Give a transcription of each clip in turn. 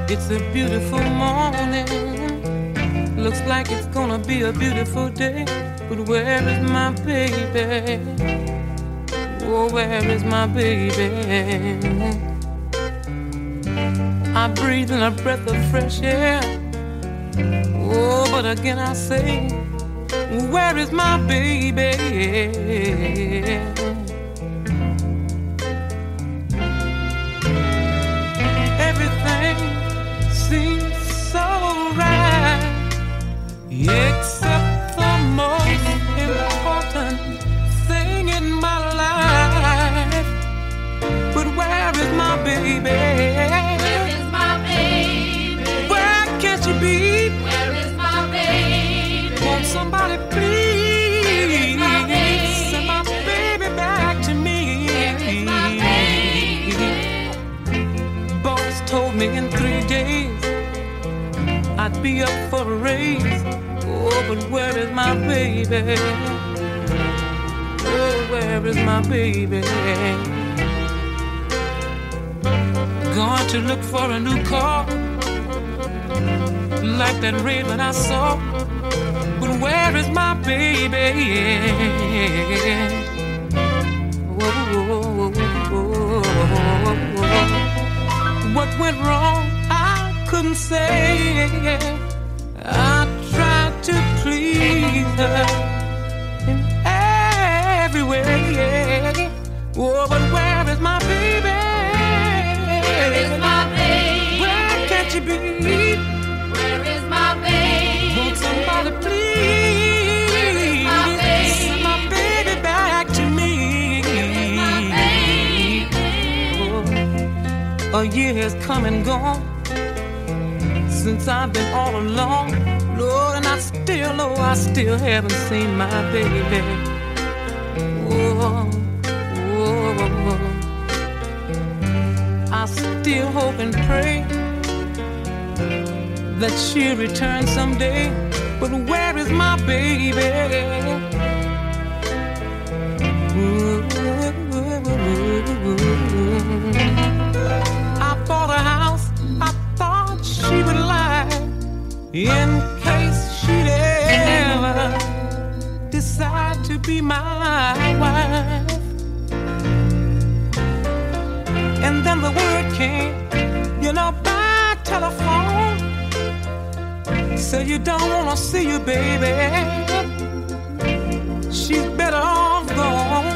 It's a beautiful morning. Looks like it's gonna be a beautiful day. But where is my baby? Oh, where is my baby? I breathe in a breath of fresh air. Oh, but again I say, where is my baby? Everything seems so right, except the most important thing in my life. But where is my baby? Where is my baby? Where can she be? Where is my baby? Won't somebody please my baby? send my baby back to me? Where is my baby? Boss told me in 3 days I'd be up for a raise. Oh, but where is my baby? Oh, where is my baby? Going to look for a new car, like that red one I saw. But where is my baby? Whoa, whoa, whoa, whoa. What went wrong? I couldn't say. I tried to please her in every way. Oh, but where is my baby? Where is my baby? Where can't you be? Where is my baby? Won't somebody please send my baby back to me? Oh, a year has come and gone since I've been all alone, Lord, and I still haven't seen my baby. Oh, oh, oh. I still hope and pray that she'll return someday. But where is my baby? I bought a house, I thought she would like, in case she'd ever decide to be my wife. And then the word came, by telephone. Say you don't wanna see you, baby. She's better off gone.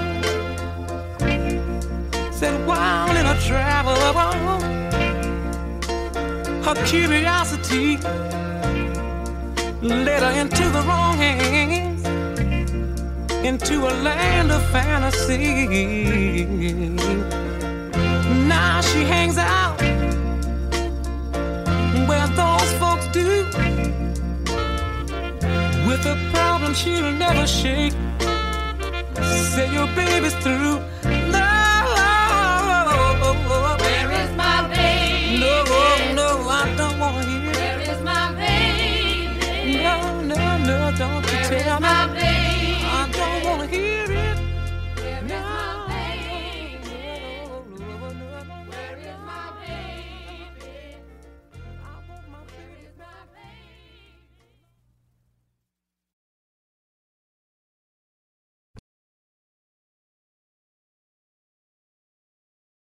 Said while in a travel, her curiosity led her into the wrong hands, into a land of fantasy. Now she hangs out where those folks do, with a problem she'll never shake. Say your baby's through,